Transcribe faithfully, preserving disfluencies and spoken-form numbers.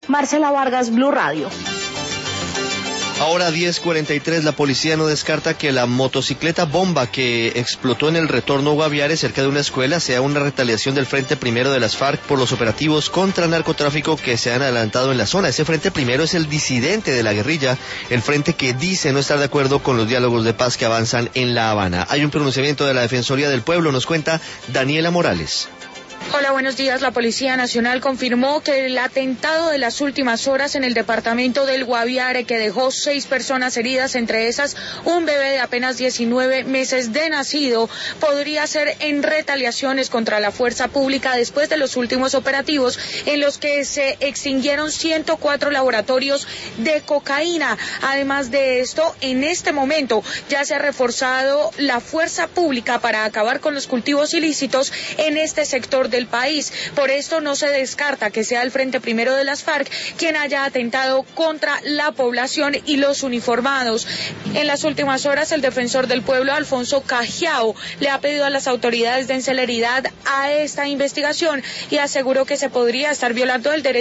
Marcela Vargas, Blue Radio. Ahora diez cuarenta y tres, la policía no descarta que la motocicleta bomba que explotó en el retorno Guaviare cerca de una escuela sea una retaliación del Frente Primero de las FARC por los operativos contra el narcotráfico que se han adelantado en la zona. Ese Frente Primero es el disidente de la guerrilla, el frente que dice no estar de acuerdo con los diálogos de paz que avanzan en La Habana. Hay un pronunciamiento de la Defensoría del Pueblo, nos cuenta Daniela Morales. Hola, buenos días. La Policía Nacional confirmó que el atentado de las últimas horas en el departamento del Guaviare, que dejó seis personas heridas, entre esas un bebé de apenas diecinueve meses de nacido, podría ser en retaliaciones contra la fuerza pública después de los últimos operativos en los que se extinguieron ciento cuatro laboratorios de cocaína. Además de esto, en este momento ya se ha reforzado la fuerza pública para acabar con los cultivos ilícitos en este sector del país. Por esto no se descarta que sea el Frente Primero de las FARC quien haya atentado contra la población y los uniformados. En las últimas horas, el defensor del pueblo, Alfonso Cajiao, le ha pedido a las autoridades den celeridad a esta investigación y aseguró que se podría estar violando el derecho